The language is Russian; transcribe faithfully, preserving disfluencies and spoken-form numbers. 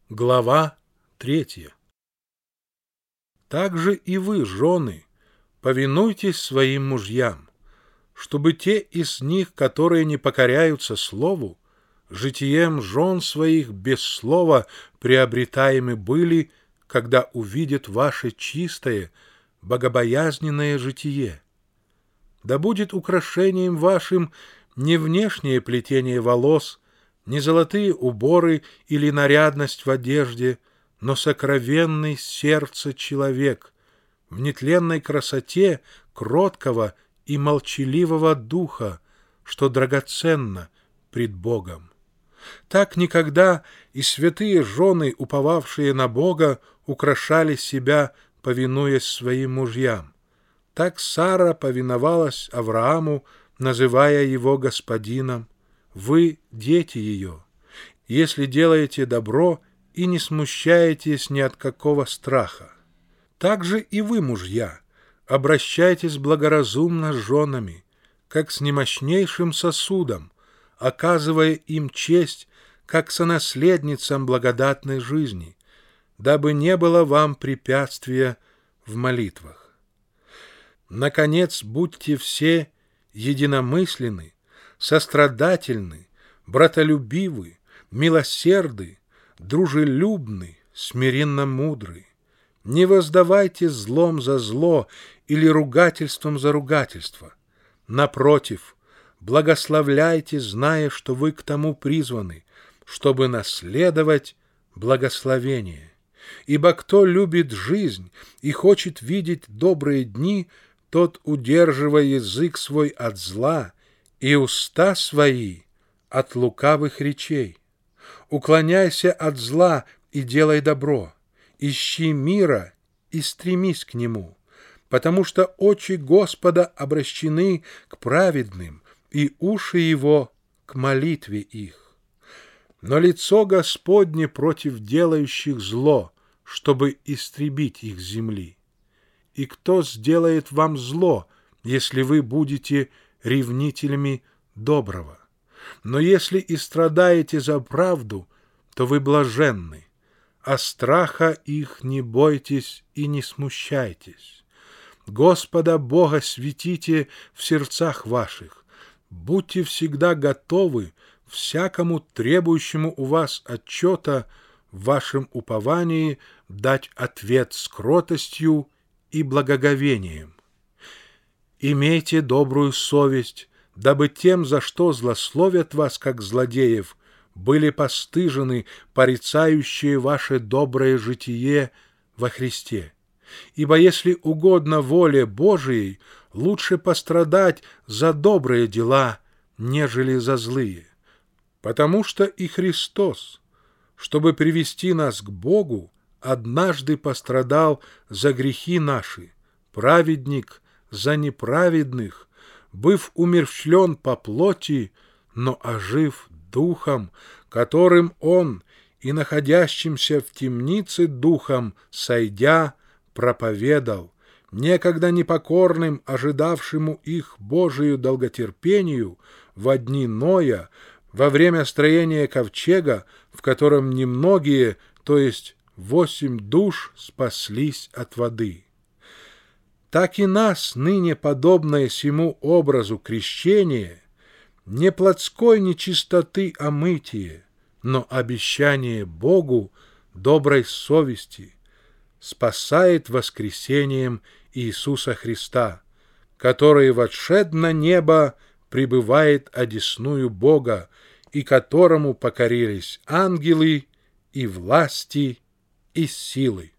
Глава третья. Также и вы, жены, повинуйтесь своим мужьям, чтобы те из них, которые не покоряются слову, житием жен своих без слова приобретаемы были, когда увидят ваше чистое, богобоязненное житие. Да будет украшением вашим не внешнее плетение волос, не золотые уборы или нарядность в одежде, но сокровенный сердце человек, в нетленной красоте кроткого и молчаливого духа, что драгоценно пред Богом. Так никогда и святые жены, уповавшие на Бога, украшали себя, повинуясь своим мужьям. Так Сара повиновалась Аврааму, называя его господином. Вы — дети ее, если делаете добро и не смущаетесь ни от какого страха. Также и вы, мужья, обращайтесь благоразумно с женами, как с немощнейшим сосудом, оказывая им честь, как сонаследницам благодатной жизни, дабы не было вам препятствия в молитвах. Наконец, будьте все единомысленны, сострадательны, братолюбивы, милосерды, дружелюбны, смиренно мудры. Не воздавайте злом за зло или ругательством за ругательство. Напротив, благословляйте, зная, что вы к тому призваны, чтобы наследовать благословение. Ибо кто любит жизнь и хочет видеть добрые дни, тот, удерживая язык свой от зла и уста свои от лукавых речей. Уклоняйся от зла и делай добро, ищи мира и стремись к нему, потому что очи Господа обращены к праведным, и уши его к молитве их. Но лицо Господне против делающих зло, чтобы истребить их с земли. И кто сделает вам зло, если вы будете ревнителями доброго? Но если и страдаете за правду, то вы блаженны, а страха их не бойтесь и не смущайтесь. Господа Бога светите в сердцах ваших, будьте всегда готовы всякому требующему у вас отчета в вашем уповании дать ответ с кротостью и благоговением. Имейте добрую совесть, дабы тем, за что злословят вас, как злодеев, были постыжены порицающие ваше доброе житие во Христе. Ибо если угодно воле Божией, лучше пострадать за добрые дела, нежели за злые. Потому что и Христос, чтобы привести нас к Богу, однажды пострадал за грехи наши, праведник за неправедных, быв умерщвлен по плоти, но ожив духом, которым он и находящимся в темнице духом, сойдя, проповедал, некогда непокорным, ожидавшему их Божию долготерпению, во дни Ноя, во время строения ковчега, в котором немногие, то есть восемь душ, спаслись от воды. Так и нас, ныне подобное сему образу крещение, не плотской нечистоты омытие, но обещание Богу доброй совести, спасает воскресением Иисуса Христа, который, вошед на небо, пребывает одесную Бога, и которому покорились ангелы и власти и силы.